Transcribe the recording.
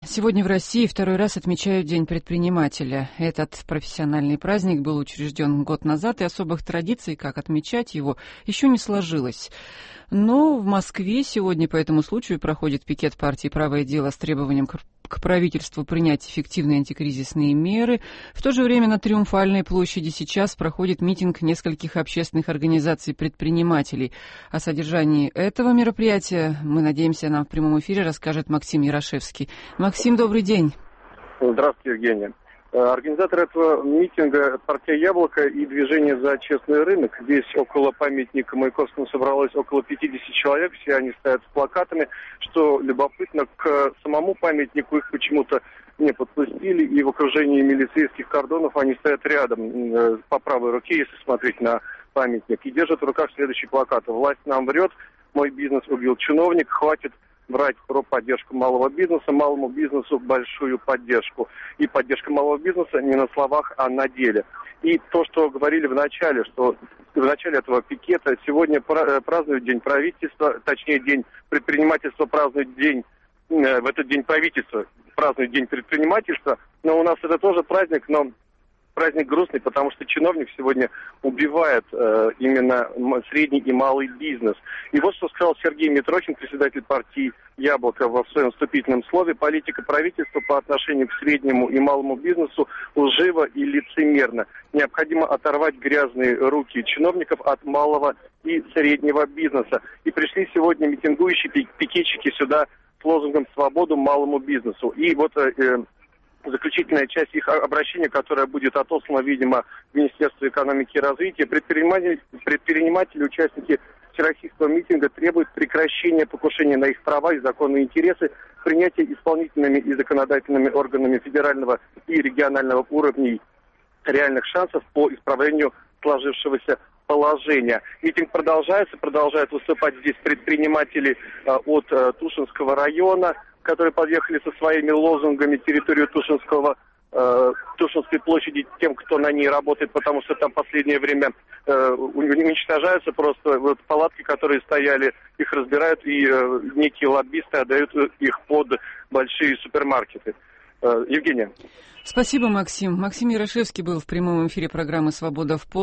Сегодня в России второй раз отмечают День предпринимателя. Этот профессиональный праздник был учрежден год назад, и особых традиций, как отмечать его, еще не сложилось. Но в Москве сегодня по этому случаю проходит пикет партии «Правое дело» с требованием к правительству принять эффективные антикризисные меры. В то же время на Триумфальной площади сейчас проходит митинг нескольких общественных организаций предпринимателей. О содержании этого мероприятия, мы надеемся, нам в прямом эфире расскажет Максим Ярошевский. Максим, добрый день. Здравствуйте, Евгения. Организатор этого митинга партия «Яблоко» и движение за честный рынок. Здесь около памятника Маяковскому собралось около 50 человек, все они стоят с плакатами. Что любопытно, к самому памятнику их почему-то не подпустили, и в окружении милицейских кордонов они стоят рядом, по правой руке, если смотреть на памятник, и держат в руках следующий плакат: «Власть нам врет, мой бизнес убил чиновник, хватит брать про поддержку малого бизнеса, малому бизнесу большую поддержку». И поддержка малого бизнеса не на словах, а на деле. И то, что говорили в начале, что в начале этого пикета сегодня празднуют День правительства, точнее День предпринимательства празднует в этот день правительства празднует День предпринимательства, но у нас это тоже праздник, но праздник грустный, потому что чиновник сегодня убивает именно средний и малый бизнес. И вот что сказал Сергей Митрохин, председатель партии «Яблоко», в своем вступительном слове: политика правительства по отношению к среднему и малому бизнесу лжива и лицемерна. Необходимо оторвать грязные руки чиновников от малого и среднего бизнеса. И пришли сегодня митингующие пикетчики сюда с лозунгом «Свободу малому бизнесу». И вот заключительная часть их обращения, которая будет отослана, видимо, в Министерство экономики и развития. Предприниматели, участники всероссийского митинга требуют прекращения покушения на их права и законные интересы, принятия исполнительными и законодательными органами федерального и регионального уровней реальных шансов по исправлению сложившегося положения. Митинг продолжается, продолжают выступать здесь предприниматели от Тушинского района, которые подъехали со своими лозунгами территорию Тушинской площади тем, кто на ней работает, потому что там в последнее время уничтожаются просто вот палатки, которые стояли, их разбирают, и некие лоббисты отдают их под большие супермаркеты. Евгения. Спасибо, Максим. Максим Ярошевский был в прямом эфире программы «Свобода в полдень».